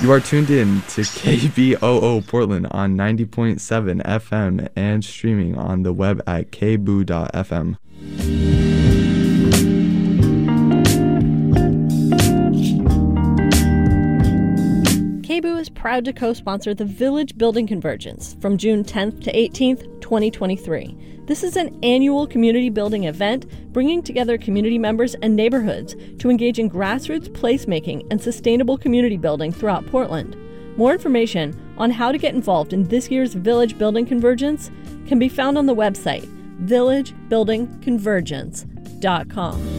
You are tuned in to KBOO Portland on 90.7 FM and streaming on the web at kboo.fm. KBOO is proud to co-sponsor the Village Building Convergence from June 10th to 18th, 2023. This is an annual community building event bringing together community members and neighborhoods to engage in grassroots placemaking and sustainable community building throughout Portland. More information on how to get involved in this year's Village Building Convergence can be found on the website villagebuildingconvergence.com.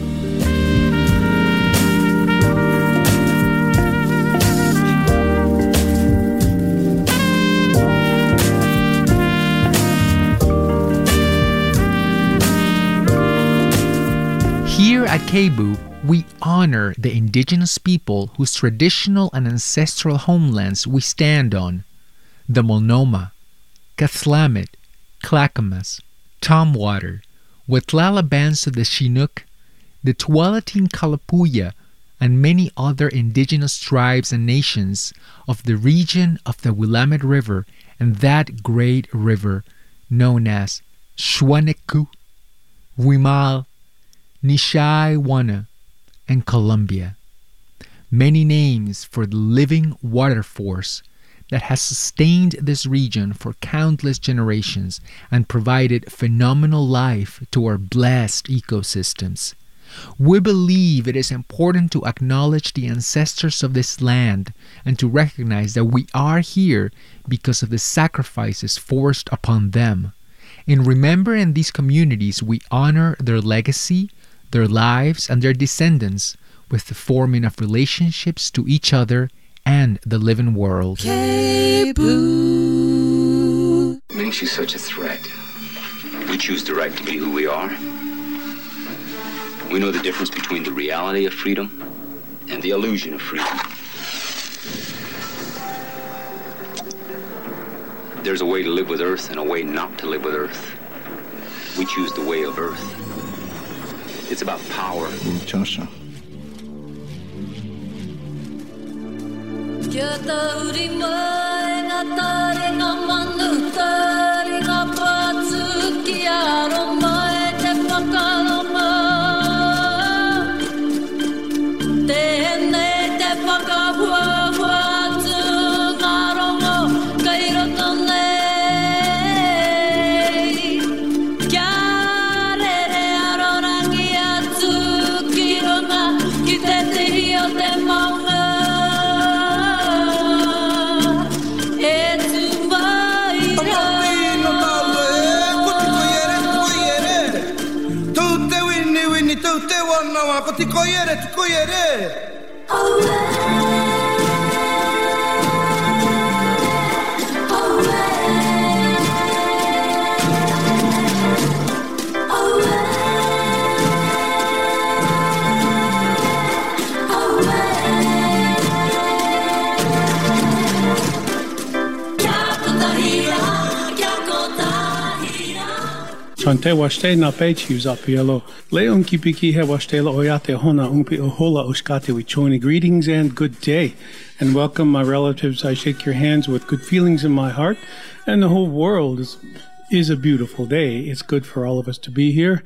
Here at KBOO, we honor the indigenous people whose traditional and ancestral homelands we stand on: the Multnomah, Cathlamet, Clackamas, Tumwater, Wetlala bands of the Chinook, the Tualatin Kalapuya, and many other indigenous tribes and nations of the region of the Willamette River and that great river known as Shuaneku, Wimal, Nishaiwana, and Columbia. Many names for the living water force that has sustained this region for countless generations and provided phenomenal life to our blessed ecosystems. We believe it is important to acknowledge the ancestors of this land and to recognize that we are here because of the sacrifices forced upon them. In remembering these communities, we honor their legacy, their lives, and their descendants with the forming of relationships to each other and the living world. KBOO makes you such a threat. We choose the right to be who we are. We know the difference between the reality of freedom and the illusion of freedom. There's a way to live with Earth and a way not to live with Earth. We choose the way of Earth. It's about power. Joshua. Chante washte na pechi usapielo. Leon kipiki he washte la oyate hona umpi ohola uskate wichoni. Greetings and good day. And welcome, my relatives. I shake your hands with good feelings in my heart. And the whole world is a beautiful day. It's good for all of us to be here.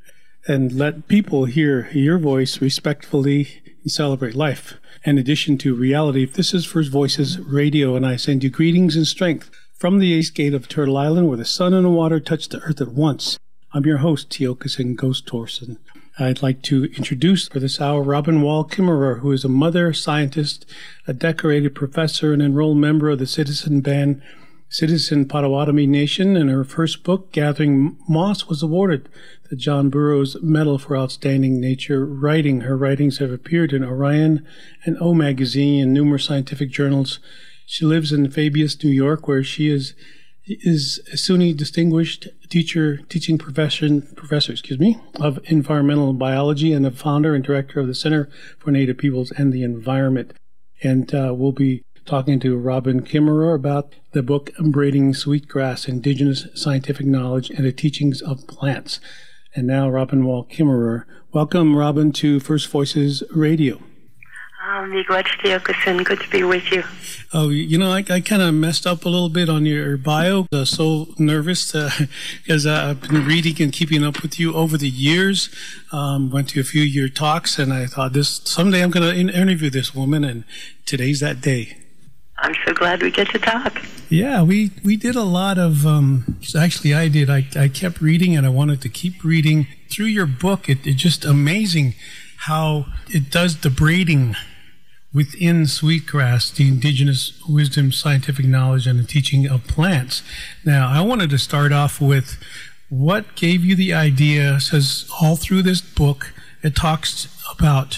And let people hear your voice respectfully and celebrate life. In addition to reality, this is First Voices Radio, and I send you greetings and strength from the east gate of Turtle Island, where the sun and the water touch the earth at once. I'm your host, Tiokasin Ghost Torson. I'd like to introduce for this hour Robin Wall Kimmerer, who is a mother scientist, a decorated professor, and enrolled member of the citizen band Citizen Potawatomi Nation. And her first book, Gathering Moss, was awarded the John Burroughs Medal for Outstanding Nature Writing. Her writings have appeared in Orion and O Magazine and numerous scientific journals. She lives in Fabius, New York, where she is a SUNY Distinguished Teaching Professor of Environmental Biology and the founder and director of the Center for Native Peoples and the Environment. And we'll be talking to Robin Kimmerer about the book Braiding Sweetgrass, Indigenous Scientific Knowledge and the Teachings of Plants. And now Robin Wall Kimmerer. Welcome, Robin, to First Voices Radio. Good to be with you. Oh, I kind of messed up a little bit on your bio. I was so nervous because I've been reading and keeping up with you over the years. Went to a few of your talks, and I thought someday I'm going to interview this woman, and today's that day. I'm so glad we get to talk. Yeah, we did a lot of, actually I did. I kept reading, and I wanted to keep reading. Through your book, it's just amazing how it does the braiding within Sweetgrass, the indigenous wisdom, scientific knowledge, and the teaching of plants. Now, I wanted to start off with what gave you the idea. It says all through this book, it talks about,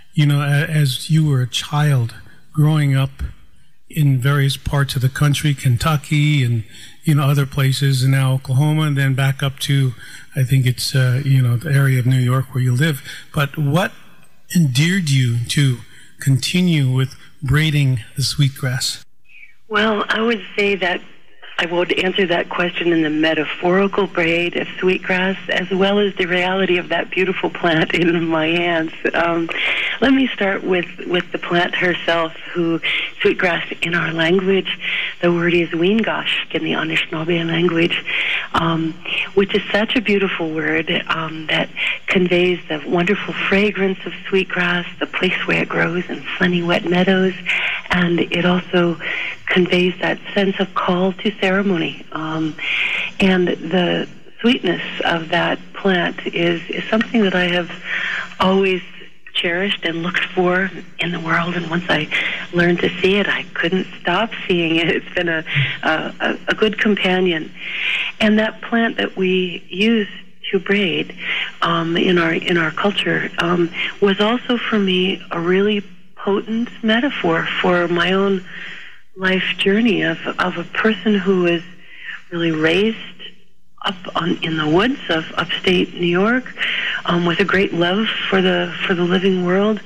as you were a child growing up in various parts of the country, Kentucky and, other places, and now Oklahoma, and then back up to, I think it's, the area of New York where you live. But what endeared you to continue with braiding the sweetgrass? Well, I would say that I would answer that question in the metaphorical braid of sweetgrass, as well as the reality of that beautiful plant in my hands. Let me start with the plant herself, sweetgrass in our language, the word is Weengosh in the Anishinaabe language, which is such a beautiful word that conveys the wonderful fragrance of sweetgrass, the place where it grows in sunny, wet meadows, and it also conveys that sense of call to ceremony. And the sweetness of that plant is something that I have always cherished and looked for in the world, and once I learned to see it, I couldn't stop seeing it. It's been a good companion. And that plant that we use to braid in our culture was also for me a really potent metaphor for my own life journey of a person who was really raised up in the woods of upstate New York, with a great love for the living world,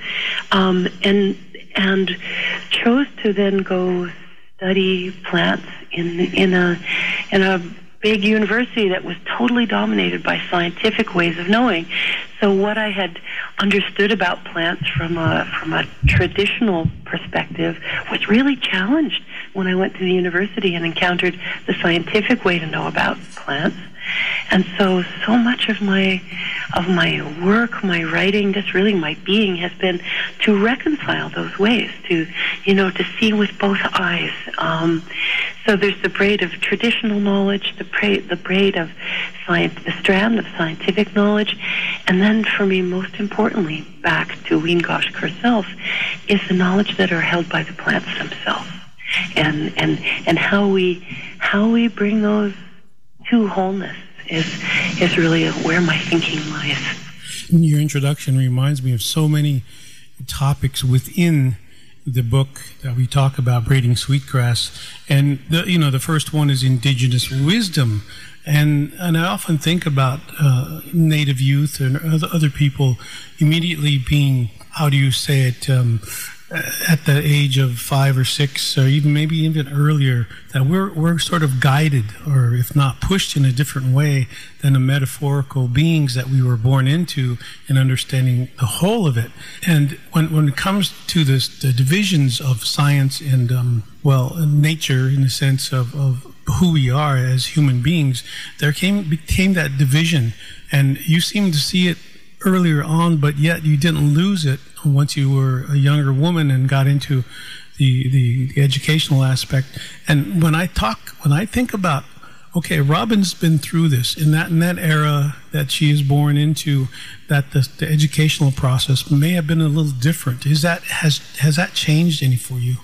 and chose to then go study plants in a big university that was totally dominated by scientific ways of knowing. So what I had understood about plants from a traditional perspective was really challenged when I went to the university and encountered the scientific way to know about plants. And so much of my work, my writing, just really my being has been to reconcile those ways, to see with both eyes. So there's the braid of traditional knowledge, the braid of science, the strand of scientific knowledge, and then for me, most importantly, back to Weengosh herself, is the knowledge that are held by the plants themselves, and how we bring those to wholeness is really where my thinking lies. Your introduction reminds me of so many topics within the book that we talk about, braiding sweetgrass, and the first one is indigenous wisdom, and I often think about Native youth and other people immediately being, how do you say it, at the age of 5 or 6, or maybe even earlier, that we're sort of guided, or if not pushed in a different way than the metaphorical beings that we were born into, in understanding the whole of it. And when it comes to the divisions of science and nature, in the sense of who we are as human beings, there became that division, and you seem to see it earlier on, but yet you didn't lose it once you were a younger woman and got into the educational aspect. And when I think about, okay, Robin's been through this in that era that she is born into, that the educational process may have been a little different. Has that changed any for you?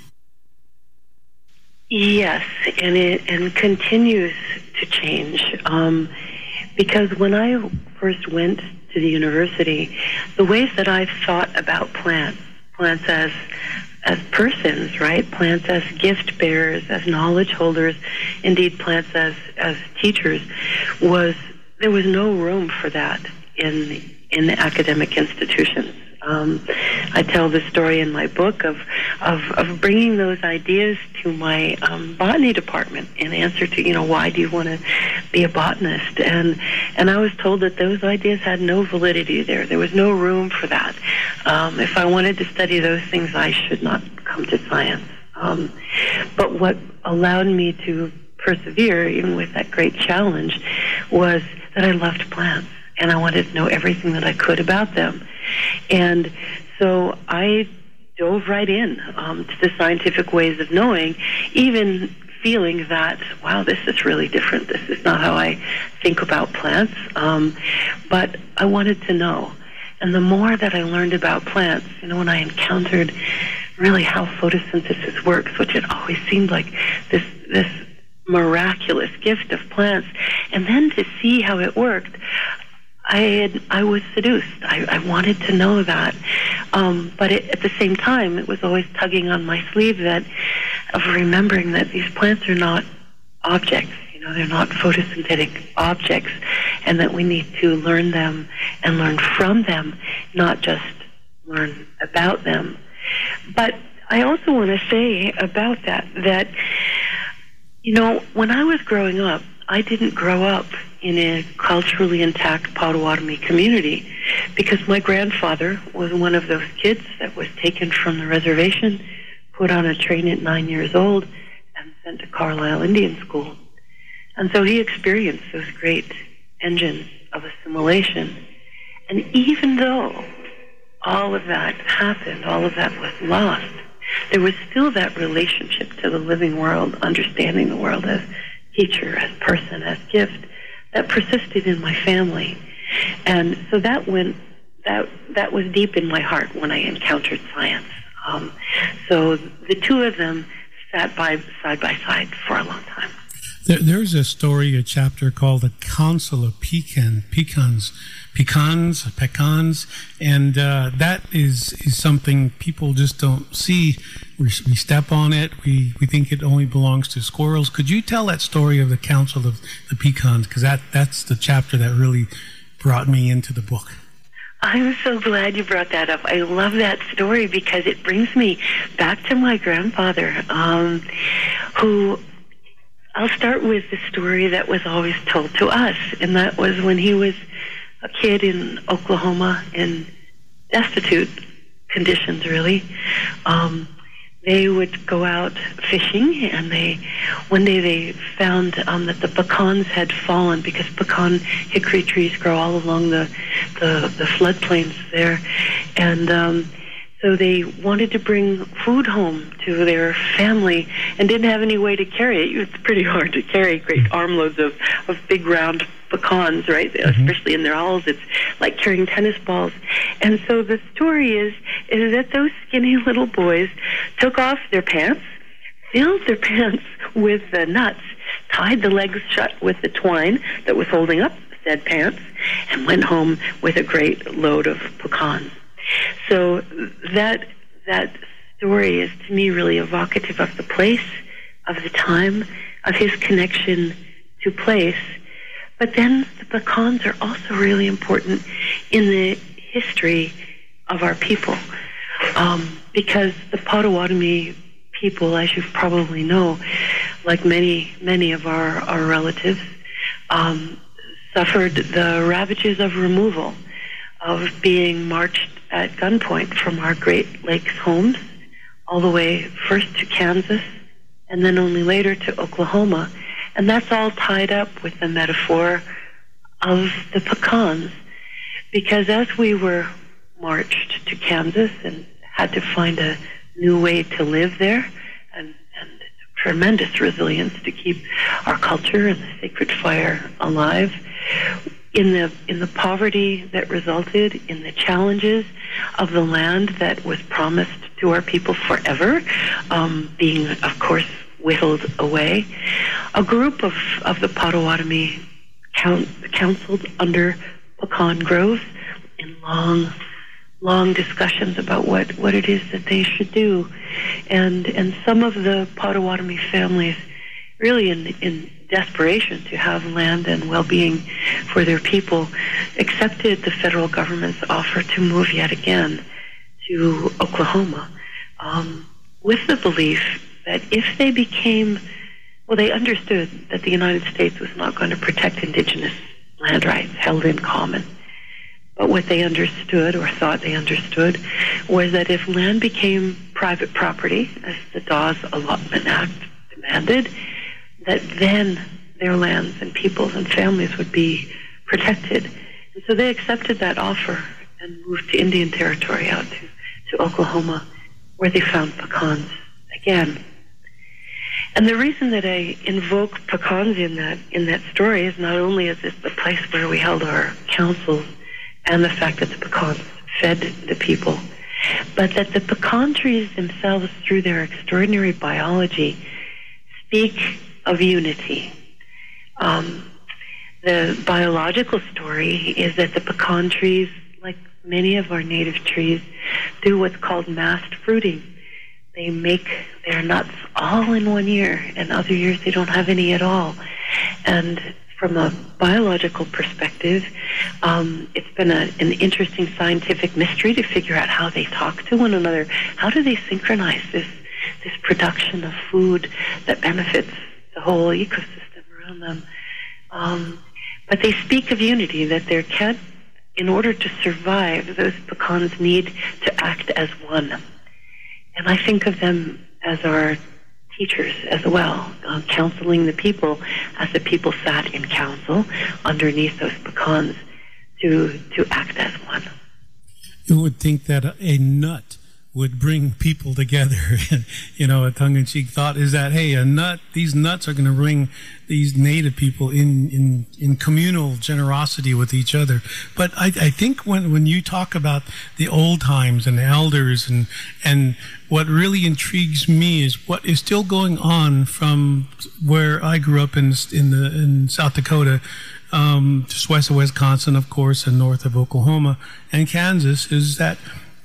Yes, and continues to change, because when I first went to the university, the ways that I've thought about plants as persons, right? Plants as gift bearers, as knowledge holders, indeed plants as teachers, there was no room for that in the academic institutions. I tell the story in my book of bringing those ideas to my botany department in answer to, why do you want to be a botanist? And I was told that those ideas had no validity there. There was no room for that. If I wanted to study those things, I should not come to science. But what allowed me to persevere, even with that great challenge, was that I loved plants, and I wanted to know everything that I could about them. And so I dove right in to the scientific ways of knowing, even feeling that, wow, this is really different. This is not how I think about plants. But I wanted to know. And the more that I learned about plants, when I encountered really how photosynthesis works, which had always seemed like this miraculous gift of plants, and then to see how it worked, I was seduced. I wanted to know that. But at the same time, it was always tugging on my sleeve of remembering that these plants are not objects. They're not photosynthetic objects, and that we need to learn them and learn from them, not just learn about them. But I also want to say about that, when I was growing up, I didn't grow up in a culturally intact Potawatomi community, because my grandfather was one of those kids that was taken from the reservation, put on a train at 9 years old, and sent to Carlisle Indian School. And so he experienced those great engines of assimilation. And even though all of that happened, all of that was lost, there was still that relationship to the living world, understanding the world as teacher, as person, as gift, that persisted in my family. And so that was deep in my heart when I encountered science. So the two of them sat side by side for a long time. There's a story, a chapter called The Council of Pecans, and that is something people just don't see. We step on it. We think it only belongs to squirrels. Could you tell that story of the Council of the Pecans? Because that's the chapter that really brought me into the book. I'm so glad you brought that up. I love that story because it brings me back to my grandfather, who... I'll start with the story that was always told to us, and that was when he was a kid in Oklahoma in destitute conditions, really. They would go out fishing, and one day they found that the pecans had fallen, because pecan hickory trees grow all along the floodplains there, and so they wanted to bring food home to their family and didn't have any way to carry it. It's pretty hard to carry great armloads of big round pecans, right? Mm-hmm. Especially in their hulls. It's like carrying tennis balls. And so the story is that those skinny little boys took off their pants, filled their pants with the nuts, tied the legs shut with the twine that was holding up said pants, and went home with a great load of pecans. So that story is, to me, really evocative of the place, of the time, of his connection to place. But then the pecans are also really important in the history of our people, because the Potawatomi people, as you probably know, like many of our relatives, suffered the ravages of removal, of being marched at gunpoint from our Great Lakes homes, all the way first to Kansas, and then only later to Oklahoma. And that's all tied up with the metaphor of the pecans, because as we were marched to Kansas and had to find a new way to live there, and tremendous resilience to keep our culture and the sacred fire alive, in the poverty that resulted, in the challenges of the land that was promised to our people forever, being, of course, whittled away, a group of the Potawatomi counseled under pecan groves in long discussions about what it is that they should do, and some of the Potawatomi families, really in desperation to have land and well-being for their people, accepted the federal government's offer to move yet again. to Oklahoma with the belief that if they became, well, they understood that the United States was not going to protect indigenous land rights held in common. But what they understood, or thought they understood, was that if land became private property, as the Dawes Allotment Act demanded, that then their lands and peoples and families would be protected. And so they accepted that offer and moved to Indian Territory out to Oklahoma, where they found pecans again. And the reason that I invoke pecans in that story is not only is this the place where we held our councils and the fact that the pecans fed the people, but that the pecan trees themselves, through their extraordinary biology, speak of unity. The biological story is that the pecan trees, like many of our native trees, do what's called massed fruiting. They make their nuts all in one year, and other years they don't have any at all. And from a biological perspective, it's been an interesting scientific mystery to figure out how they talk to one another. How do they synchronize this production of food that benefits the whole ecosystem around them? But they speak of unity, that in order to survive, those pecans need to act as one. And I think of them as our teachers as well, counseling the people as the people sat in council underneath those pecans to act as one. You would think that a nut would bring people together. You know, a tongue-in-cheek thought is that, hey, these nuts are going to bring these native people in communal generosity with each other. But I think when you talk about the old times and the elders and what really intrigues me is what is still going on from where I grew up in South Dakota, just west of Wisconsin, of course, and north of Oklahoma and Kansas, is that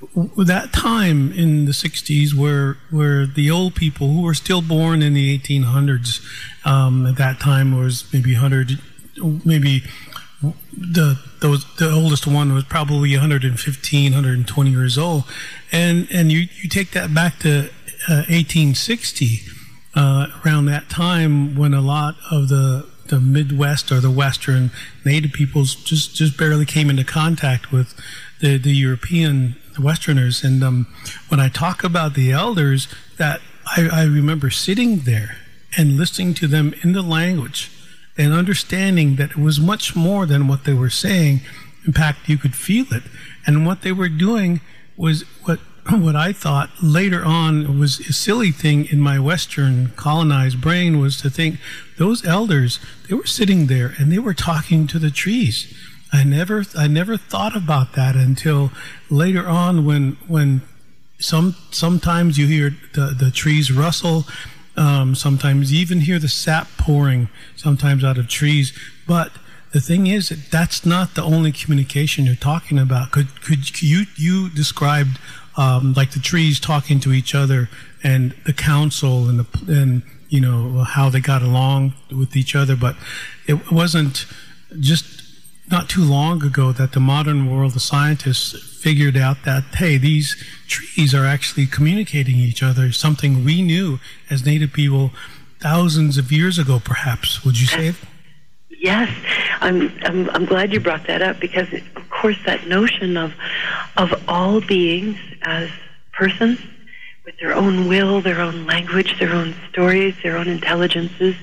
time in the 60s where the old people who were still born in the 1800s, at that time was maybe 100, maybe the oldest one was probably 115, 120 years old. And you take that back to 1860, around that time when a lot of the Midwest or the Western native peoples just barely came into contact with the European Westerners. And when I talk about the elders, that I remember sitting there and listening to them in the language and understanding that it was much more than what they were saying. In fact, you could feel it. And what they were doing was what I thought later on was a silly thing in my Western colonized brain, was to think those elders, they were sitting there and they were talking to the trees. I never thought about that until later on when sometimes you hear the trees rustle, sometimes you even hear the sap pouring sometimes out of trees. But the thing is that that's not the only communication you're talking about. Could you described like the trees talking to each other and the council and you know how they got along with each other, but it wasn't just not too long ago that the modern world, the scientists figured out that, hey, these trees are actually communicating each other, something we knew as native people thousands of years ago, perhaps. Would you say? Yes, I'm glad you brought that up, because of course that notion of all beings as persons with their own will, their own language, their own stories, their own intelligences,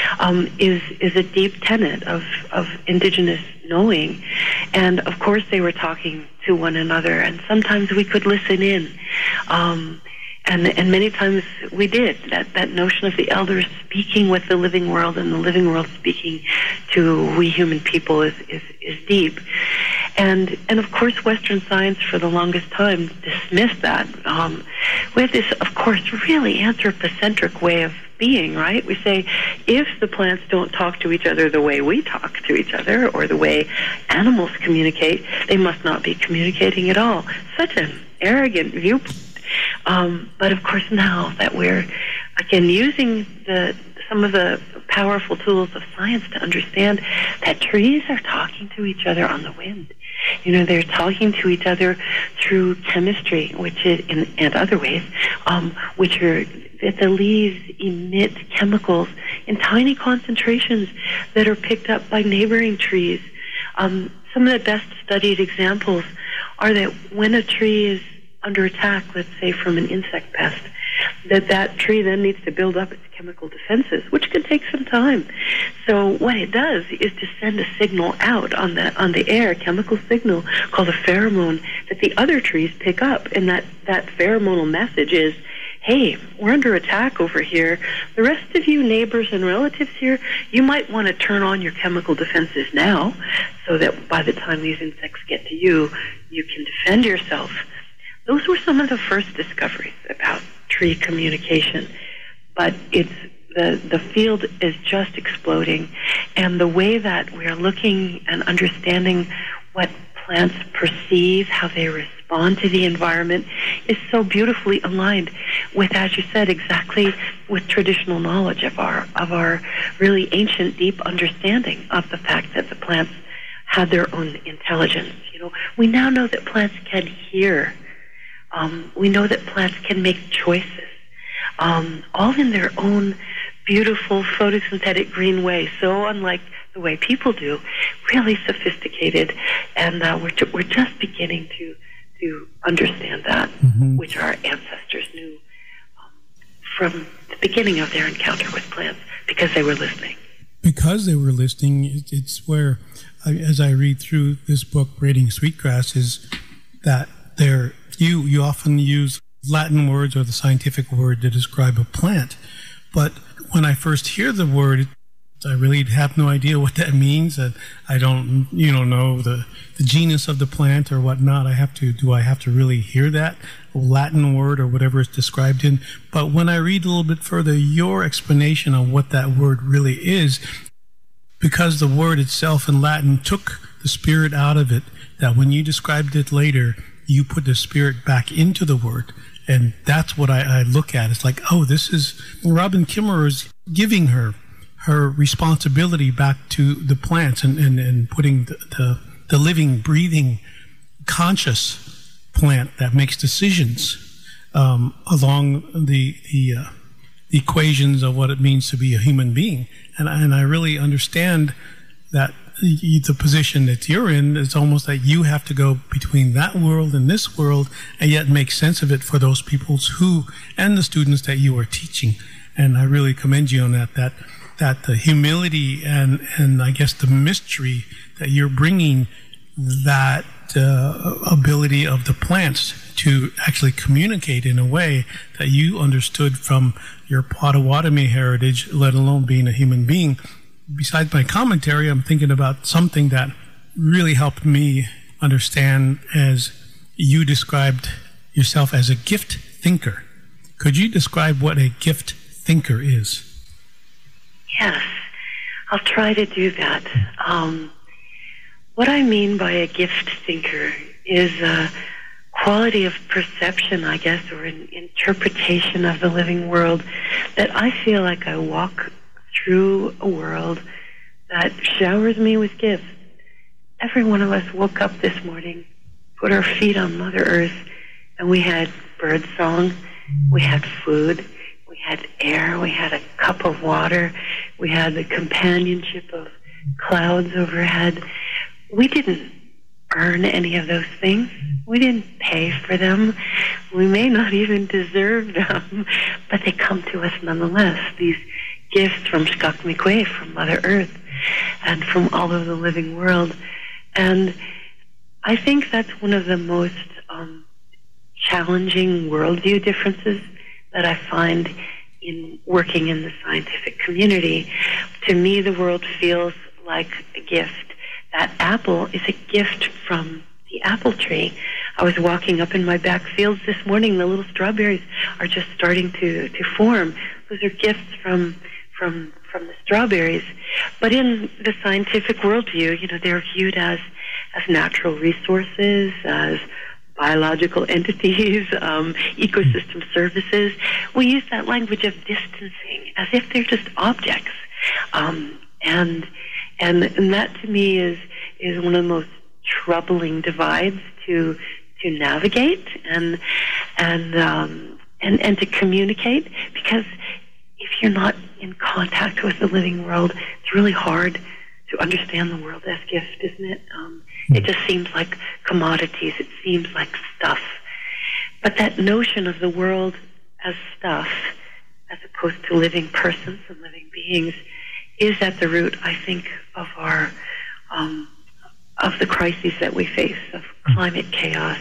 is a deep tenet of indigenous knowing. And of course they were talking to one another, and sometimes we could listen in. And many times we did. That notion of the elders speaking with the living world and the living world speaking to we human people is deep. And of course Western science for the longest time dismissed that. We have this, of course, really anthropocentric way of being, right? We say, if the plants don't talk to each other the way we talk to each other, or the way animals communicate, they must not be communicating at all. Such an arrogant viewpoint. But of course now that we're, again, using some of the powerful tools of science to understand that trees are talking to each other on the wind. They're talking to each other through chemistry, which is, and other ways, which are that the leaves emit chemicals in tiny concentrations that are picked up by neighboring trees. Some of the best studied examples are that when a tree is under attack, let's say from an insect pest, that tree then needs to build up its chemical defenses, which can take some time. So what it does is to send a signal out on the air, a chemical signal called a pheromone that the other trees pick up, and that pheromonal message is, hey, we're under attack over here. The rest of you neighbors and relatives here, you might want to turn on your chemical defenses now so that by the time these insects get to you, you can defend yourself. Those were some of the first discoveries about tree communication, but the field is just exploding, and the way that we're looking and understanding what plants perceive, how they respond to the environment, is so beautifully aligned with, as you said, exactly with traditional knowledge of our really ancient, deep understanding of the fact that the plants had their own intelligence. We now know that plants can hear. We know that plants can make choices, all in their own beautiful photosynthetic green way, so unlike the way people do, really sophisticated, and we're just beginning to understand that, which our ancestors knew from the beginning of their encounter with plants, because they were listening. Because they were listening, it's where, as I read through this book, Braiding Sweetgrass, is that you often use Latin words or the scientific word to describe a plant. But when I first hear the word, I really have no idea what that means. And I don't, know the genus of the plant or whatnot. Do I have to really hear that Latin word or whatever it's described in? But when I read a little bit further, your explanation of what that word really is, because the word itself in Latin took the spirit out of it, that when you described it later, you put the spirit back into the word. And that's what I look at. It's like, this is Robin Kimmerer is giving her responsibility back to the plants and putting the living, breathing, conscious plant that makes decisions along the equations of what it means to be a human being. And I really understand that the position that you're in, it's almost like you have to go between that world and this world and yet make sense of it for those people and the students that you are teaching. And I really commend you on that the humility and I guess the mystery that you're bringing, that ability of the plants to actually communicate in a way that you understood from your Potawatomi heritage, let alone being a human being. Besides my commentary, I'm thinking about something that really helped me understand, as you described yourself as a gift thinker. Could you describe what a gift thinker is? Yes, I'll try to do that. What I mean by a gift thinker is a quality of perception, I guess, or an interpretation of the living world that I feel like I walk through a world that showers me with gifts. Every one of us woke up this morning, put our feet on Mother Earth, and we had bird song, we had food, we had air, we had a cup of water, we had the companionship of clouds overhead. We didn't earn any of those things. We didn't pay for them. We may not even deserve them, but they come to us nonetheless. These gifts from Skakmikwe, from Mother Earth, and from all of the living world. And I think that's one of the most challenging worldview differences that I find in working in the scientific community. To me, the world feels like a gift. That apple is a gift from the apple tree. I was walking up in my back fields this morning. The little strawberries are just starting to form. Those are gifts from the strawberries. But in the scientific worldview, they're viewed as natural resources, as biological entities, ecosystem services. We use that language of distancing as if they're just objects And that to me is one of the most troubling divides to navigate and to communicate, because if you're not in contact with the living world, it's really hard to understand the world as gift, isn't it? It just seems like commodities. It seems like stuff. But that notion of the world as stuff, as opposed to living persons and living beings, is at the root, I think, of our of the crises that we face, of climate chaos,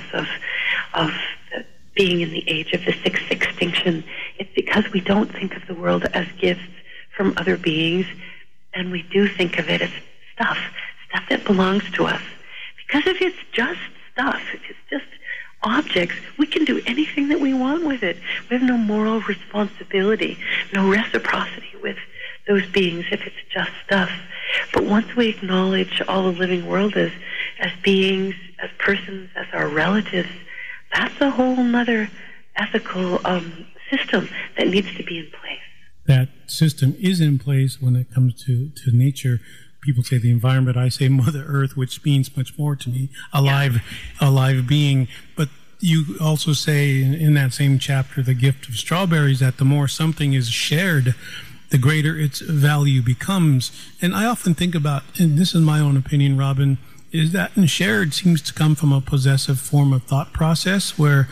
of being in the age of the sixth extinction. It's because we don't think of the world as gifts from other beings, and we do think of it as stuff that belongs to us. Because if it's just stuff, if it's just objects, we can do anything that we want with it. We have no moral responsibility, no reciprocity with those beings if it's just stuff. But once we acknowledge all the living world as beings, as persons, as our relatives, that's a whole other ethical system that needs to be in place. That system is in place when it comes to nature. People say the environment, I say Mother Earth, which means much more to me, alive being. But you also say in that same chapter, The Gift of Strawberries, that the more something is shared, the greater its value becomes. And I often think about, and this is my own opinion, Robin, is that shared seems to come from a possessive form of thought process, where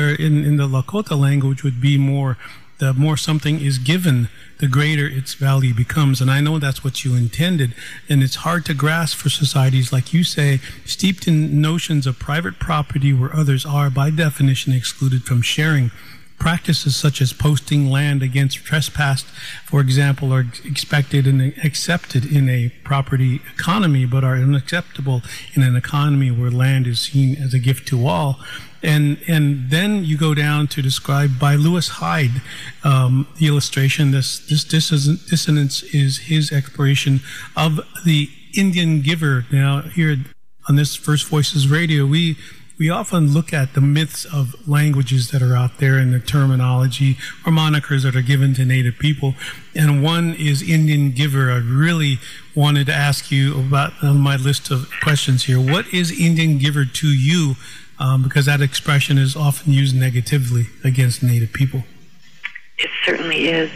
in the Lakota language would be more, the more something is given, the greater its value becomes. And I know that's what you intended. And it's hard to grasp for societies, like you say, steeped in notions of private property where others are, by definition, excluded from sharing. Practices such as posting land against trespass, for example, are expected and accepted in a property economy, but are unacceptable in an economy where land is seen as a gift to all. And then you go down to describe by Lewis Hyde, the illustration. This dissonance is his exploration of the Indian giver. Now, here on this First Voices Radio, we often look at the myths of languages that are out there and the terminology or monikers that are given to Native people. And one is Indian giver. I really wanted to ask you about on my list of questions here. What is Indian giver to you? Because that expression is often used negatively against Native people. It certainly is.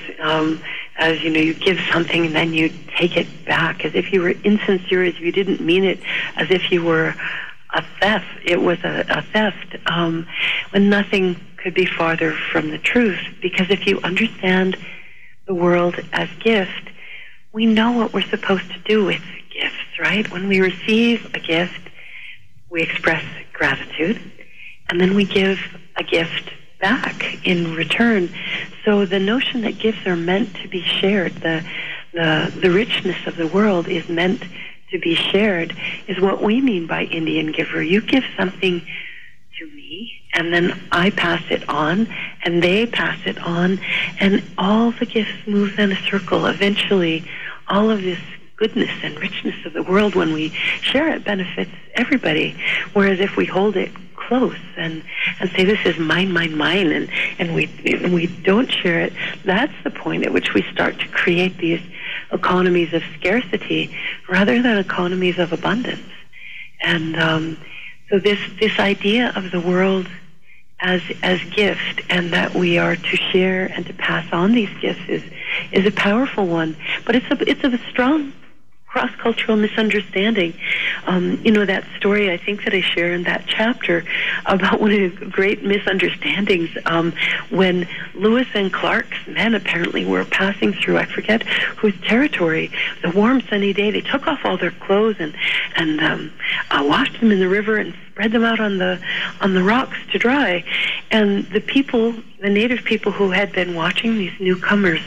As you know, you give something and then you take it back as if you were insincere, as if you didn't mean it, as if you were a theft. It was a theft, when nothing could be farther from the truth. Because if you understand the world as gift, we know what we're supposed to do with gifts, right? When we receive a gift, we express gratitude, and then we give a gift back in return. So the notion that gifts are meant to be shared, the richness of the world is meant to be shared, is what we mean by Indian giver. You give something to me, and then I pass it on, and they pass it on, and all the gifts move in a circle. Eventually, all of this goodness and richness of the world, when we share it, benefits everybody. Whereas if we hold it close and say, this is mine, and we don't share it, that's the point at which we start to create these economies of scarcity rather than economies of abundance. And so this idea of the world as gift, and that we are to share and to pass on these gifts, is a powerful one. But it's a strong cross-cultural misunderstanding. That story I think that I share in that chapter about one of the great misunderstandings, when Lewis and Clark's men apparently were passing through, I forget whose territory, the warm sunny day. They took off all their clothes and washed them in the river and spread them out on the rocks to dry. And the native people who had been watching these newcomers,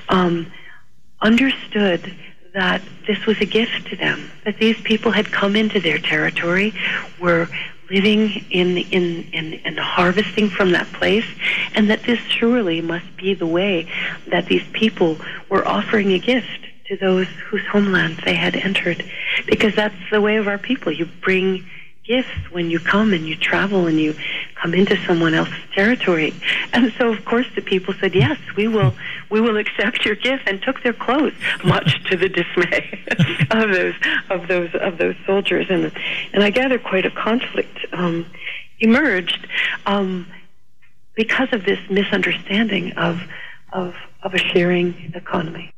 understood that this was a gift to them, that these people had come into their territory, were living in harvesting from that place, and that this surely must be the way that these people were offering a gift to those whose homelands they had entered. Because that's the way of our people. You bring gifts when you come and you travel and you come into someone else's territory. And so, of course, the people said, yes, we will we will accept your gift, and took their clothes, much to the dismay of those soldiers. And I gather quite a conflict emerged because of this misunderstanding of a sharing economy.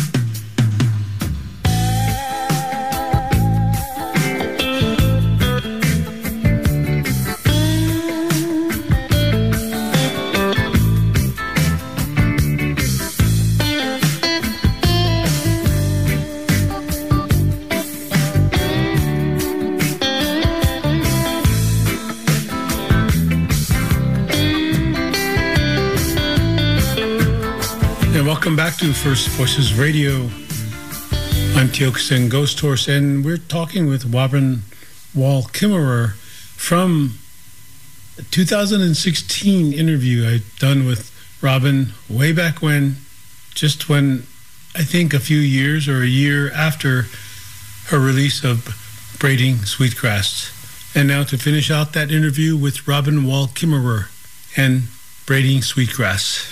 Welcome back to First Voices Radio. I'm Tiokasin Ghost Horse, and we're talking with Robin Wall Kimmerer from a 2016 interview I'd done with Robin way back when, just when, I think a few years or a year after her release of Braiding Sweetgrass. And now to finish out that interview with Robin Wall Kimmerer and Braiding Sweetgrass.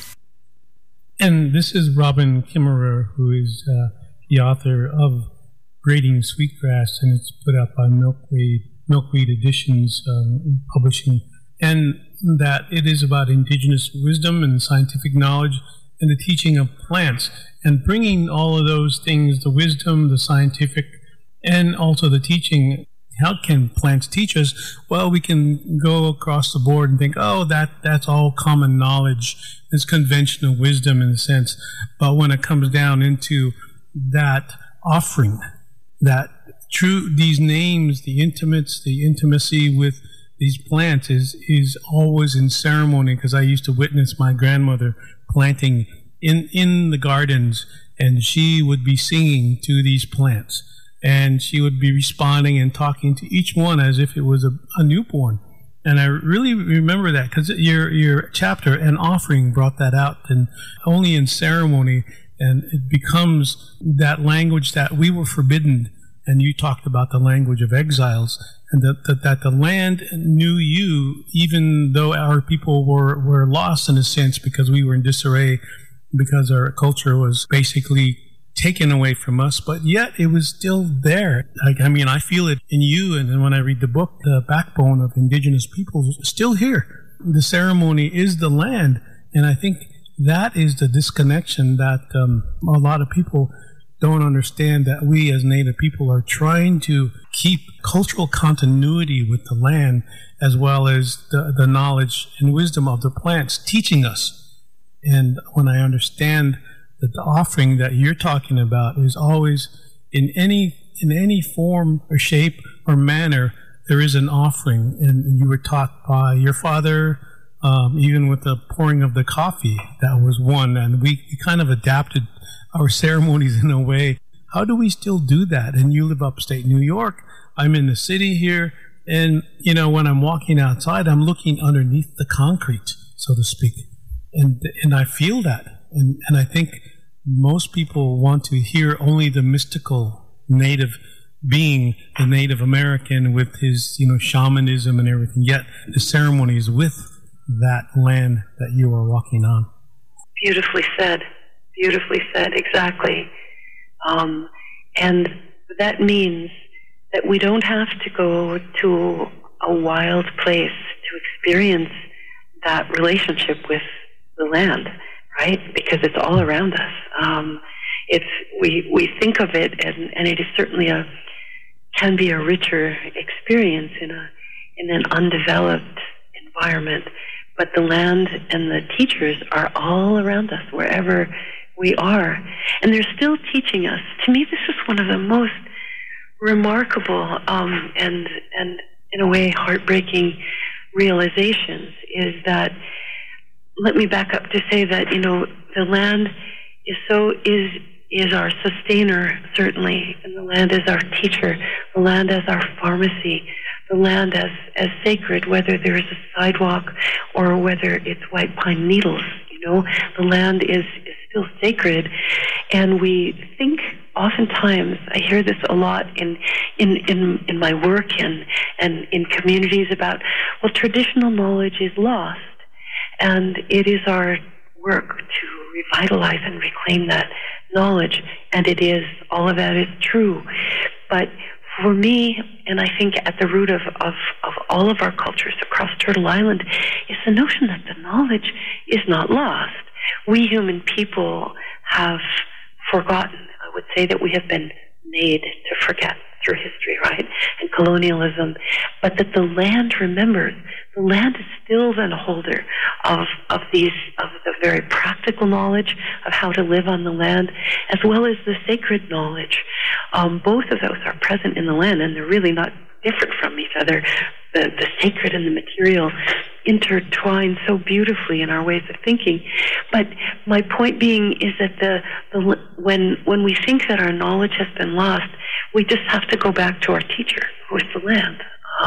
And this is Robin Kimmerer, who is the author of Braiding Sweetgrass, and it's put out by Milkweed Editions Publishing. And that it is about indigenous wisdom and scientific knowledge and the teaching of plants, and bringing all of those things, the wisdom, the scientific, and also the teaching. How can plants teach us? Well, we can go across the board and think, oh, that's all common knowledge. It's conventional wisdom in a sense. But when it comes down into that offering, that these names, the intimacy with these plants is always in ceremony, because I used to witness my grandmother planting in the gardens, and she would be singing to these plants. And she would be responding and talking to each one as if it was a newborn. And I really remember that, because your chapter and offering brought that out, and only in ceremony, and it becomes that language that we were forbidden. And you talked about the language of exiles, and that the land knew you, even though our people were lost in a sense, because we were in disarray, because our culture was basically taken away from us, but yet it was still there. I mean, I feel it in you, and when I read the book, the backbone of indigenous peoples is still here. The ceremony is the land, and I think that is the disconnection that a lot of people don't understand, that we as Native people are trying to keep cultural continuity with the land, as well as the knowledge and wisdom of the plants teaching us. And when I understand that the offering that you're talking about is always in any form or shape or manner, there is an offering. And you were taught by your father, even with the pouring of the coffee, that was one. And we kind of adapted our ceremonies in a way. How do we still do that? And you live upstate New York. I'm in the city here. And, when I'm walking outside, I'm looking underneath the concrete, so to speak. And I feel that. And I think most people want to hear only the mystical Native being, the Native American with his, shamanism and everything. Yet the ceremony is with that land that you are walking on. Beautifully said. Beautifully said, exactly. And that means that we don't have to go to a wild place to experience that relationship with the land, right? Because it's all around us. We think of it, and it is certainly can be a richer experience in an undeveloped environment. But the land and the teachers are all around us, wherever we are. And they're still teaching us. To me, this is one of the most remarkable and in a way heartbreaking realizations, is that, let me back up to say that, the land is our sustainer, certainly, and the land is our teacher, the land as our pharmacy, the land as sacred, whether there is a sidewalk or whether it's white pine needles. The land is still sacred, and we think oftentimes, I hear this a lot in my work and in communities about, well, traditional knowledge is lost, and it is our work to revitalize and reclaim that knowledge. And it is, all of that is true. But for me, and I think at the root of all of our cultures across Turtle Island, is the notion that the knowledge is not lost. We human people have forgotten. I would say that we have been made to forget through history, right, and colonialism, but that the land remembers. The land is still then a holder of the very practical knowledge of how to live on the land, as well as the sacred knowledge. Both of those are present in the land, and they're really not different from each other. The sacred and the material intertwine so beautifully in our ways of thinking. But my point being is that when we think that our knowledge has been lost, we just have to go back to our teacher, who is the land.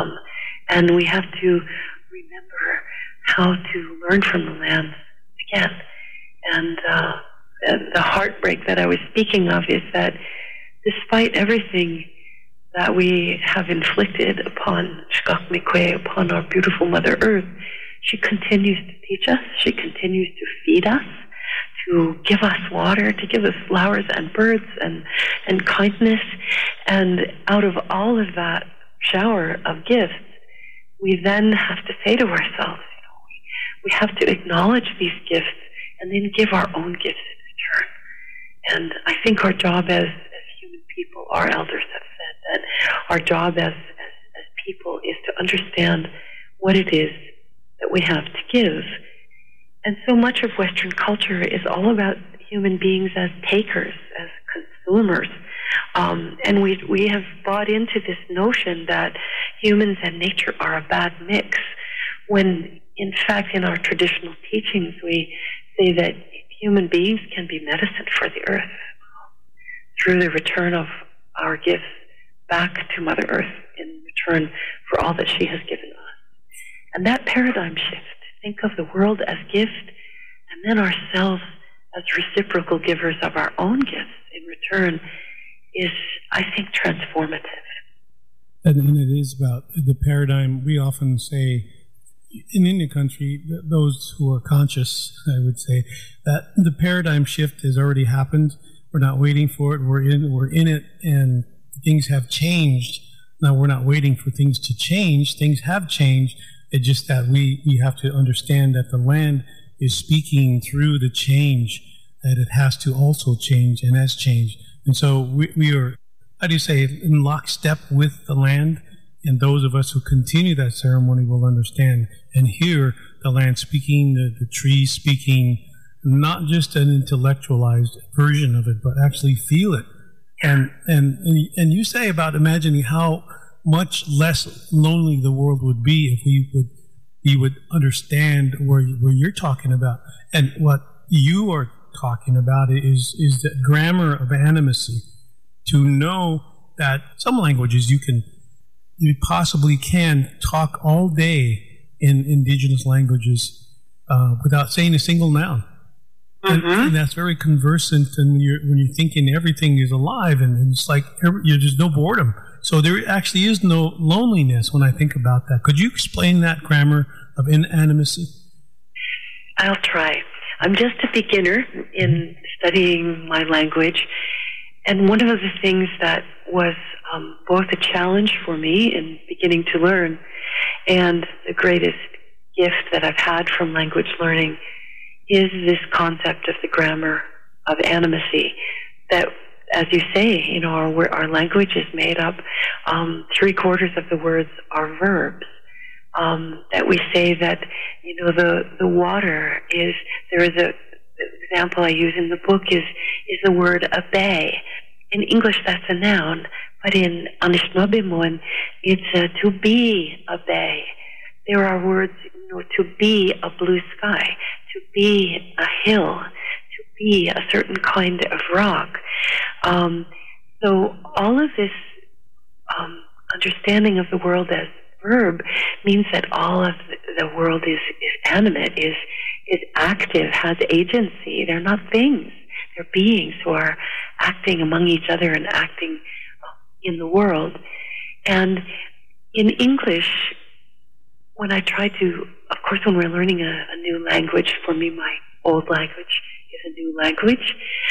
And we have to remember how to learn from the land again. And the heartbreak that I was speaking of is that despite everything that we have inflicted upon Shkak-Mikwe, upon our beautiful Mother Earth, she continues to teach us, she continues to feed us, to give us water, to give us flowers and birds and kindness. And out of all of that shower of gifts, we then have to say to ourselves, we have to acknowledge these gifts and then give our own gifts in return. And I think our job as human people, our elders have said that our job as people is to understand what it is that we have to give. And so much of Western culture is all about human beings as takers, as consumers. And we have bought into this notion that humans and nature are a bad mix, when in fact in our traditional teachings we say that human beings can be medicine for the earth through the return of our gifts back to Mother Earth in return for all that she has given us. And that paradigm shift, think of the world as gift and then ourselves as reciprocal givers of our own gifts in return, is, I think, transformative. And it is about the paradigm. We often say in Indian country, those who are conscious, I would say, that the paradigm shift has already happened. We're not waiting for it. We're in it, and things have changed. Now we're not waiting for things to change. Things have changed. It's just that we have to understand that the land is speaking through the change, that it has to also change and has changed. And so we are, how do you say, in lockstep with the land, and those of us who continue that ceremony will understand and hear the land speaking, the trees speaking, not just an intellectualized version of it, but actually feel it. And you say about imagining how much less lonely the world would be if we would understand where you're talking about. And what you are talking about is the grammar of animacy. To know that some languages you possibly can talk all day in indigenous languages without saying a single noun. And that's very conversant, and when you're thinking everything is alive, and it's like there's no boredom. So there actually is no loneliness when I think about that. Could you explain that grammar of animacy? I'll try. I'm just a beginner in studying my language, and one of the things that was both a challenge for me in beginning to learn and the greatest gift that I've had from language learning is this concept of the grammar of animacy. That, as you say, our language is made up, 3/4 of the words are verbs. That we say that, the water is, there is a example I use in the book is the word obey. In English, that's a noun, but in Anishinaabemowin, it's to be obey. There are words, to be a blue sky, to be a hill, to be a certain kind of rock. So all of this understanding of the world as verb means that all of the world is animate, is active, has agency. They're not things. They're beings who are acting among each other and acting in the world. And in English, when I try to, of course, when we're learning a new language, for me, my old language a new language.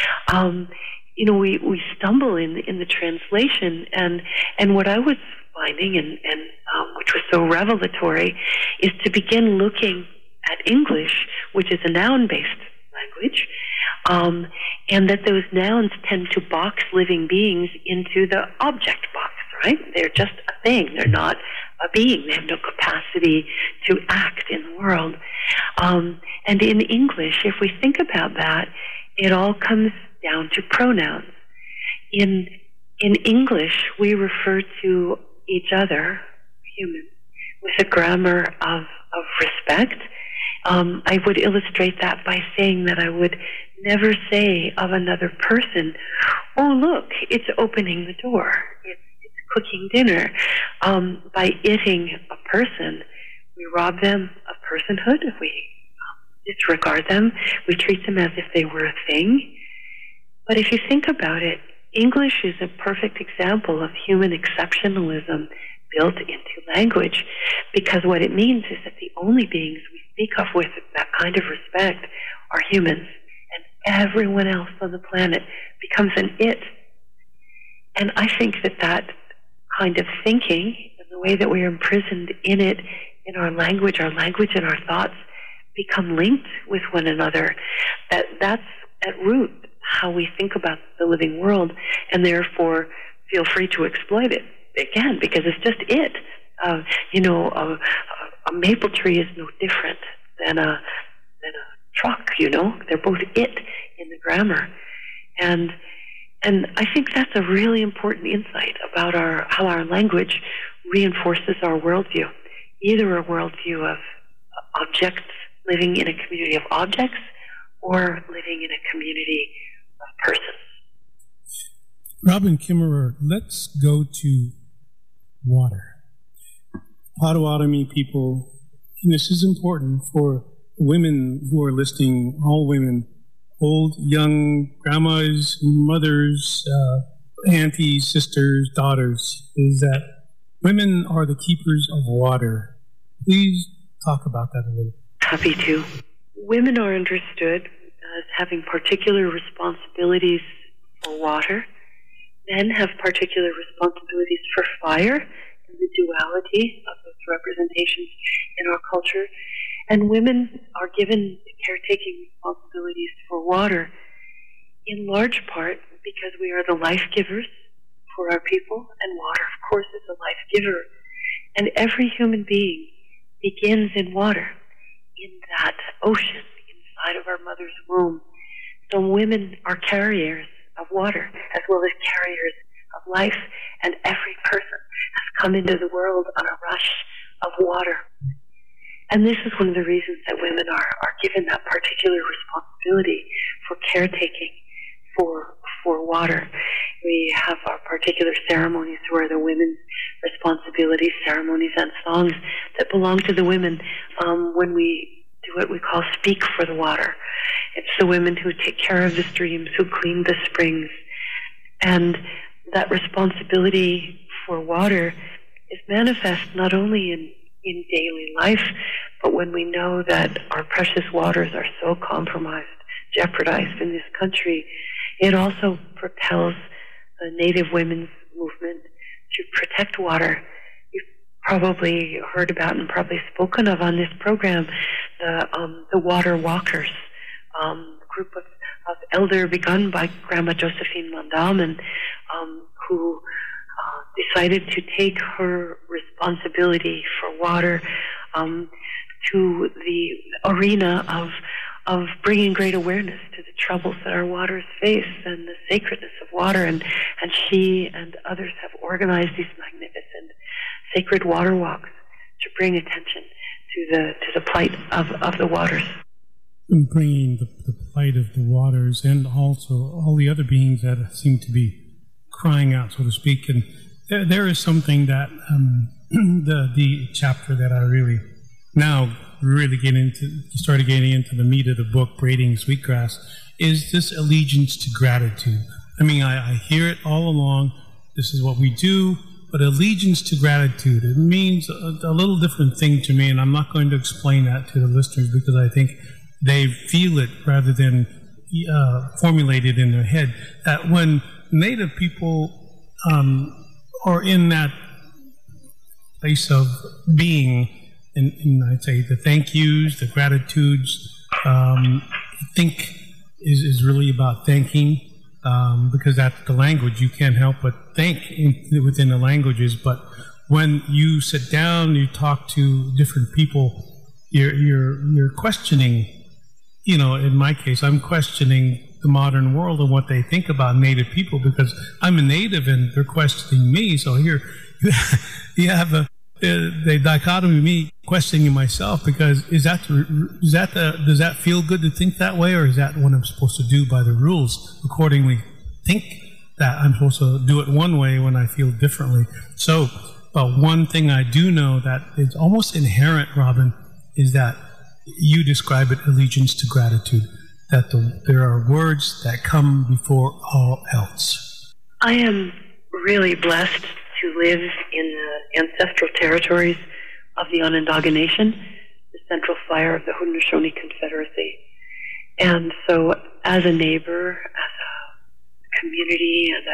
We stumble in the translation, and what I was finding, and which was so revelatory, is to begin looking at English, which is a noun-based language, and that those nouns tend to box living beings into the object box, right? They're just a thing. They're not a being. They have no capacity to act in the world. And in English, if we think about that, it all comes down to pronouns. In English, we refer to each other, humans, with a grammar of respect. I would illustrate that by saying that I would never say of another person, "Oh, look, it's opening the door. It's cooking dinner." By itting a person, we rob them of personhood. We disregard them. We treat them as if they were a thing. But if you think about it, English is a perfect example of human exceptionalism built into language, because what it means is that the only beings we speak of with that kind of respect are humans, and everyone else on the planet becomes an it. And I think that kind of thinking, and the way that we are imprisoned in it, in our language and our thoughts become linked with one another, that's at root how we think about the living world, and therefore feel free to exploit it again, because it's just it. A maple tree is no different than a truck. They're both it in the grammar, and I think that's a really important insight about how our language reinforces our worldview, either a worldview of objects living in a community of objects, or living in a community of persons. Robin Kimmerer, let's go to water. Potawatomi people, and this is important for women who are listening, all women, old, young, grandmas, mothers, aunties, sisters, daughters, is that women are the keepers of water. Please talk about that a little. Happy to. Women are understood as having particular responsibilities for water. Men have particular responsibilities for fire, and the duality of those representations in our culture. And women are given caretaking responsibilities for water, in large part because we are the life givers for our people, and water, of course, is a life giver. And every human being begins in water, in that ocean inside of our mother's womb. So women are carriers of water, as well as carriers of life, and every person has come into the world on a rush of water. And this is one of the reasons that women are given that particular responsibility for caretaking for water. We have our particular ceremonies where the women's responsibilities, ceremonies and songs that belong to the women when we do what we call speak for the water. It's the women who take care of the streams, who clean the springs. And that responsibility for water is manifest not only in daily life, but when we know that our precious waters are so compromised, jeopardized in this country, it also propels the Native women's movement to protect water. You've probably heard about and probably spoken of on this program the Water Walkers, a group of elder begun by Grandma Josephine Mondaman, who decided to take her responsibility for water to the arena of bringing great awareness to the troubles that our waters face and the sacredness of water. And she and others have organized these magnificent sacred water walks to bring attention to the plight of the waters. Bringing the plight of the waters, and also all the other beings that seem to be crying out, so to speak. And there is something that the chapter that I started getting into the meat of the book, Braiding Sweetgrass, is this allegiance to gratitude. I mean, I hear it all along. This is what we do, but allegiance to gratitude, it means a little different thing to me, and I'm not going to explain that to the listeners because I think they feel it rather than, formulated in their head that when Native people are in that place of being, and I'd say the thank yous, the gratitudes, I think is really about thanking, because that's the language. You can't help but think within the languages. But when you sit down, you talk to different people, you're questioning. You know, in my case, I'm questioning the modern world and what they think about Native people, because I'm a Native and they're questioning me. So here you have the dichotomy of me questioning myself, because does that feel good to think that way, or is that what I'm supposed to do by the rules accordingly? Think that I'm supposed to do it one way when I feel differently. So, but one thing I do know that is almost inherent, Robin, is that you describe it, allegiance to gratitude, that there are words that come before all else. I am really blessed to live in the ancestral territories of the Onondaga Nation, the Central Fire of the Haudenosaunee Confederacy. And so as a neighbor, as a community, and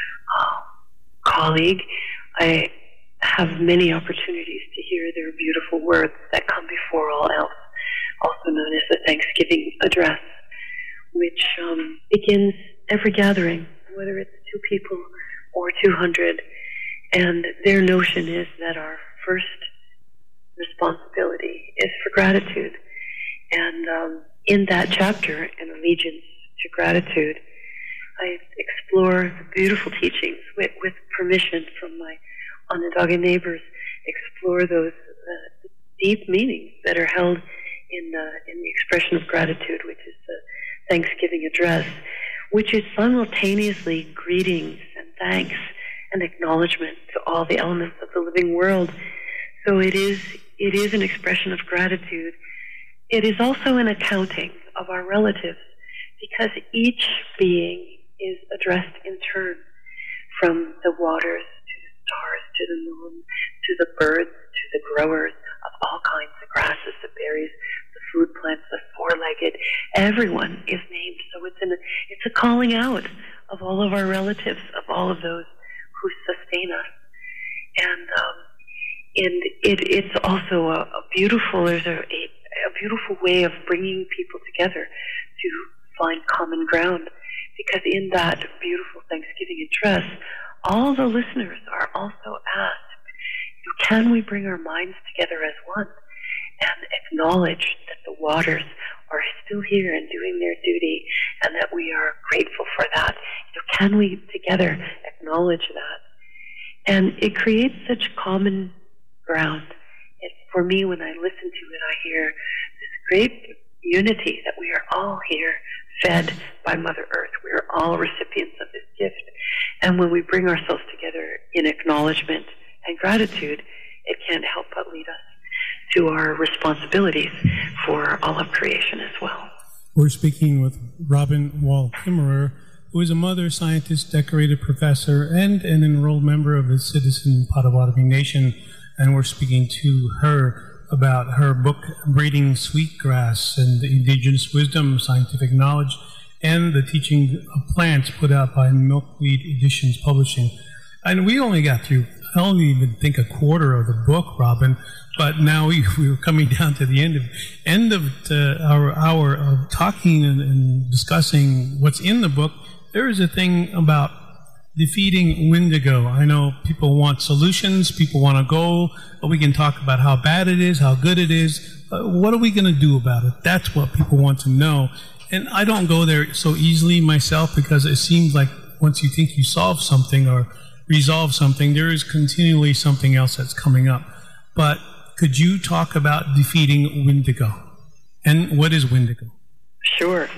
a colleague, I have many opportunities to hear their beautiful words that come before all else, also known as the Thanksgiving Address, which begins every gathering, whether it's 2 people or 200. And their notion is that our first responsibility is for gratitude. And in that chapter, in Allegiance to Gratitude, I explore the beautiful teachings with permission from my Onondaga neighbors, explore those deep meanings that are held in the expression of gratitude, which is the Thanksgiving Address, which is simultaneously greetings and thanks and acknowledgement to all the elements of the living world. So it is an expression of gratitude. It is also an accounting of our relatives, because each being is addressed in turn, from the waters to the stars to the moon to the birds to the growers of all kinds, the grasses, the berries, the food plants, the four-legged. Everyone is named. So it's a calling out of all of our relatives, of all of those who sustain us. And it's also a beautiful way of bringing people together to find common ground, because in that beautiful Thanksgiving Address, all the listeners are also asked, can we bring our minds together as one and acknowledge that the waters are still here and doing their duty, and that we are grateful for that? Can we together acknowledge that? And it creates such common ground. For me, when I listen to it, I hear this great unity that we are all here fed by Mother Earth. We are all recipients of this gift. And when we bring ourselves together in acknowledgement and gratitude, it can't help but lead us to our responsibilities for all of creation as well. We're speaking with Robin Wall Kimmerer, who is a mother scientist, decorated professor, and an enrolled member of the Citizen Potawatomi Nation. And we're speaking to her about her book, Braiding Sweetgrass and the Indigenous Wisdom, Scientific Knowledge, and the Teaching of Plants, put out by Milkweed Editions Publishing. And we only got through, I don't even think, a quarter of the book, Robin, but now we were coming down to the end of our hour of talking and discussing what's in the book. There is a thing about defeating Wendigo. I know people want solutions, people want a goal, but we can talk about how bad it is, how good it is. What are we going to do about it? That's what people want to know. And I don't go there so easily myself, because it seems like once you think you solve something or resolve something, there is continually something else that's coming up. But could you talk about defeating Wendigo? And what is Wendigo? Sure.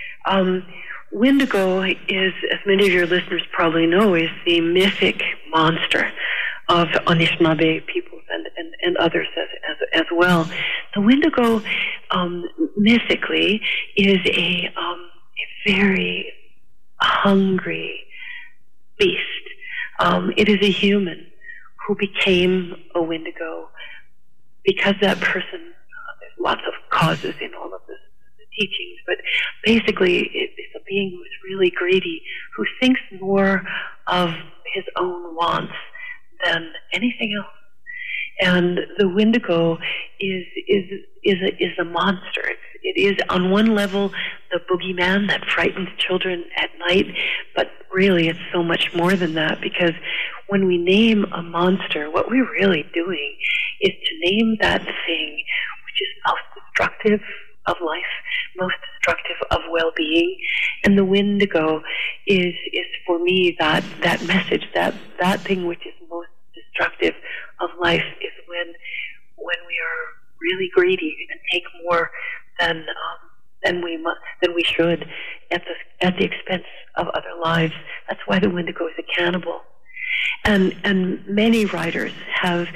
Wendigo is, as many of your listeners probably know, is the mythic monster of Anishinaabe peoples and others as well. The Wendigo, mythically, is a very hungry beast. It is a human who became a Wendigo because that person, there's lots of causes in all of this, the teachings, but basically it's a being who is really greedy, who thinks more of his own wants than anything else. And the Wendigo is a monster. It is on one level the boogeyman that frightens children at night, but really it's so much more than that, because when we name a monster, what we're really doing is to name that thing which is most destructive of life, most destructive of well-being. And the Wendigo is for me that message, that thing which is most destructive of life is when we are really greedy and take more than we should at the expense of other lives. That's why the Wendigo is a cannibal. And many writers have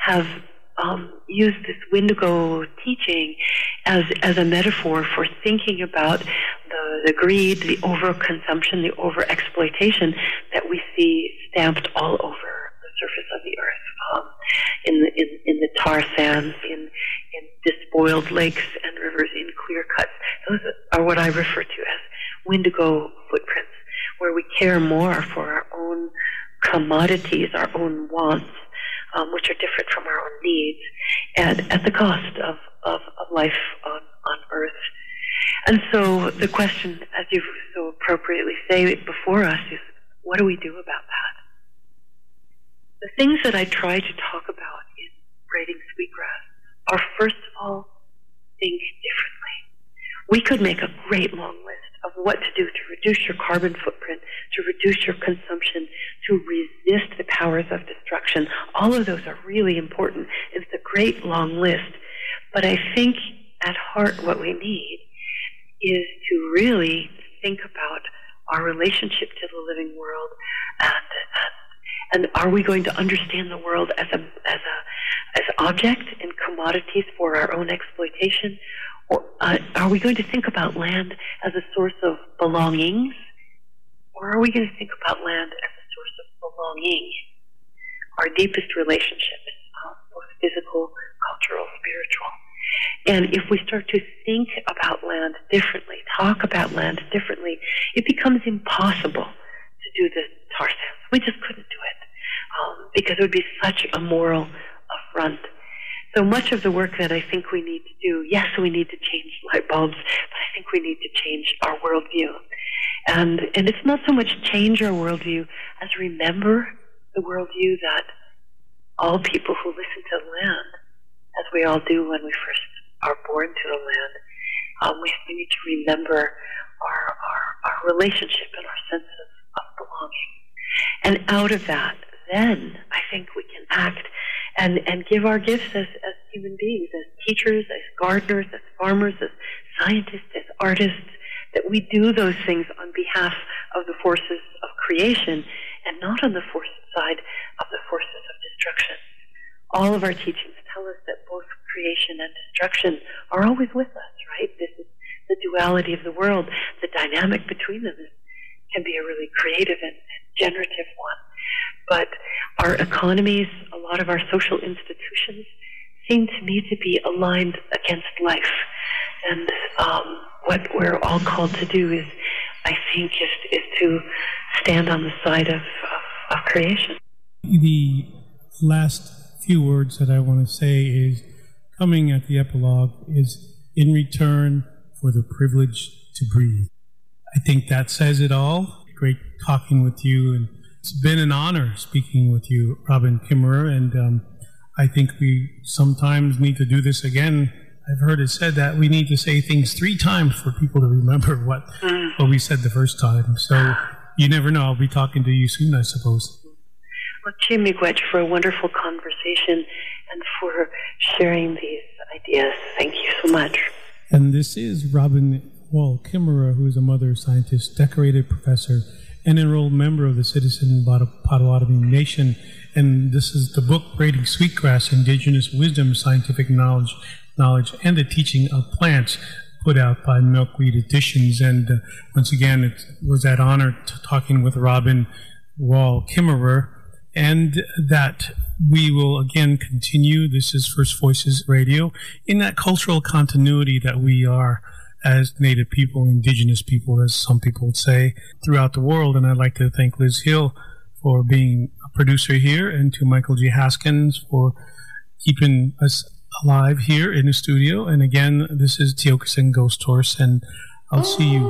used this Wendigo teaching as a metaphor for thinking about the greed, the overconsumption, the overexploitation that we see stamped all over the surface of the earth, in the tar sands, in despoiled lakes and rivers, in clear cuts. Those are what I refer to as Wendigo footprints, where we care more for our own commodities, our own wants, which are different from our own needs, and at the cost of life on earth. And so the question, as you so appropriately say before us, is what do we do about that? The things that I try to talk about in Braiding Sweetgrass are, first of all, think differently. We could make a great long list of what to do to reduce your carbon footprint, to reduce your consumption, to resist the powers of destruction. All of those are really important. It's a great long list. But I think at heart what we need is to really think about our relationship to the living world, and are we going to understand the world as object and commodities for our own exploitation? Or are we going to think about land as a source of belongings? Or are we going to think about land as a source of belonging? Our deepest relationships, both physical, cultural, spiritual. And if we start to think about land differently, talk about land differently, it becomes impossible to do the tar sands. We just couldn't do it because it would be such a moral affront. So much of the work that I think we need to do, yes, we need to change light bulbs, but I think we need to change our worldview. And it's not so much change our worldview as remember the worldview that all people who listen to the land, as we all do when we first are born to the land, we need to remember our relationship and our sense of belonging. And out of that, then I think we can act and give our gifts as human beings, as teachers, as gardeners, as farmers, as scientists, as artists, that we do those things on behalf of the forces of creation and not on the side of the forces of destruction. All of our teachings tell us that both creation and destruction are always with us, right? This is the duality of the world. The dynamic between them can be a really creative and generative one. But our economies, a lot of our social institutions, seem to me to be aligned against life. And what we're all called to do is, I think, is to stand on the side of creation. The last few words that I want to say is, coming at the epilogue, is in return for the privilege to breathe. I think that says it all. Great talking with you, and it's been an honor speaking with you, Robin Kimmerer, and I think we sometimes need to do this again. I've heard it said that we need to say things 3 times for people to remember what we said the first time. So you never know. I'll be talking to you soon, I suppose. Well, Chi miigwech for a wonderful conversation and for sharing these ideas. Thank you so much. And this is Robin Wall Kimmerer, who is a mother scientist, decorated professor, and enrolled member of the Citizen Potawatomi Nation. And this is the book, Braiding Sweetgrass, Indigenous Wisdom, Scientific Knowledge, and the Teaching of Plants, put out by Milkweed Editions. And once again, it was that honor talking with Robin Wall Kimmerer, and that we will again continue. This is First Voices Radio in that cultural continuity that we are as Native people, indigenous people, as some people would say, throughout the world. And I'd like to thank Liz Hill for being a producer here, and to Michael G. Haskins for keeping us alive here in the studio. And again, this is Tiokasin Ghost Horse, and I'll see you.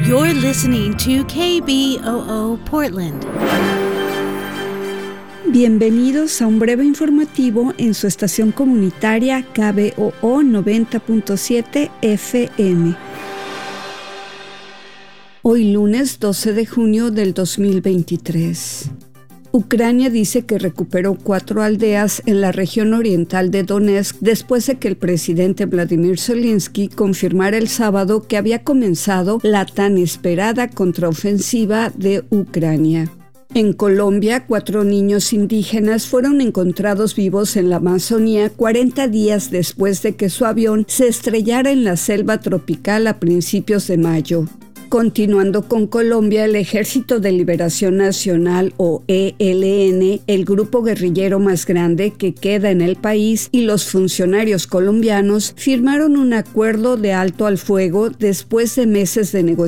You're listening to KBOO Portland. Bienvenidos a un breve informativo en su estación comunitaria KBOO 90.7 FM. Hoy lunes 12 de junio del 2023. Ucrania dice que recuperó 4 aldeas en la región oriental de Donetsk después de que el presidente Vladimir Zelensky confirmara el sábado que había comenzado la tan esperada contraofensiva de Ucrania. En Colombia, 4 niños indígenas fueron encontrados vivos en la Amazonía 40 días después de que su avión se estrellara en la selva tropical a principios de mayo. Continuando con Colombia, el Ejército de Liberación Nacional, o ELN, el grupo guerrillero más grande que queda en el país, y los funcionarios colombianos firmaron un acuerdo de alto al fuego después de meses de negociaciones